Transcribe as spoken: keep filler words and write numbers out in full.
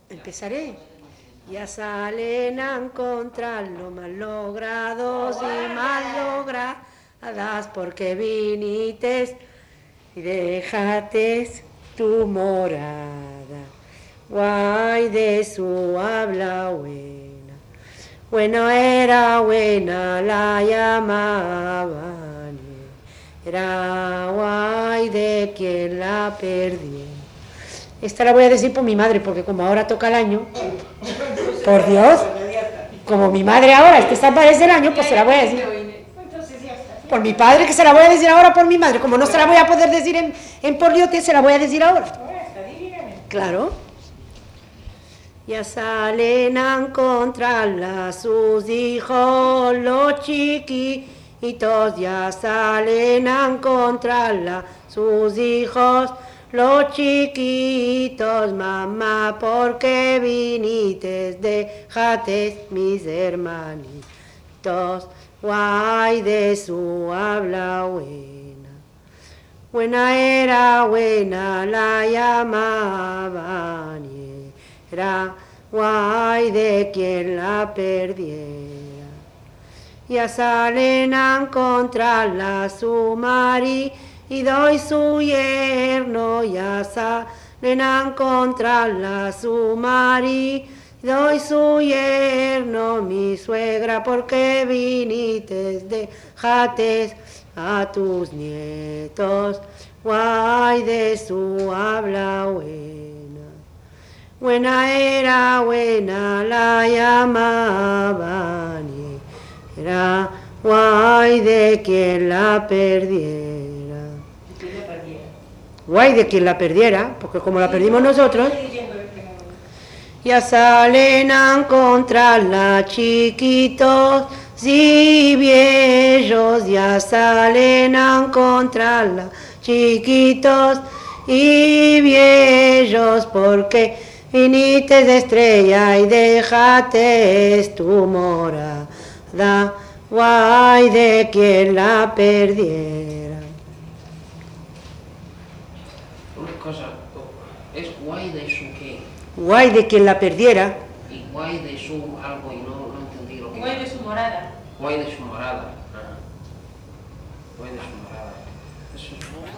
Empezaré. Ya salen a encontrar los mal logrados y mal logradas, porque vinites y dejates tu morada. Guay de su habla buena, bueno era buena la llamaban, era guay de quien la perdió. Esta la voy a decir por mi madre, porque como ahora toca el año, por Dios, como mi madre ahora, este está parece el año, pues se la voy a decir. Por mi padre, que se la voy a decir ahora por mi madre, como no se la voy a poder decir en, en por Dios, se la voy a decir ahora. Claro. Ya salen a encontrarla sus hijos, los chiquitos, ya salen a encontrarla sus hijos, los chiquitos, mamá, ¿por qué vinites? Déjate mis hermanitos, guay de su habla buena. Buena era buena, la llamaban, y era guay de quien la perdiera. Ya salen a encontrarla su marido y su yerno, ya salen a encontrarla su marido y su yerno, mi suegra, ¿por qué vinites? Dejates a tus nietos, guay de su habla buena. Buena era buena, la llamaban, y era guay de quien la perdiera. Guay de quien la perdiera, porque como la perdimos nosotros, ya salen a encontrarla chiquitos y viejos, ya salen a encontrarla chiquitos y viejos, porque viniste de estrella y déjate tu morada, guay de quien la perdiera. Una cosa, es guay de su qué. Guay de quien la perdiera. Y guay de su algo y no, no entendí lo que. Guay de su morada. Guay de su morada. Guay de su morada. Eso es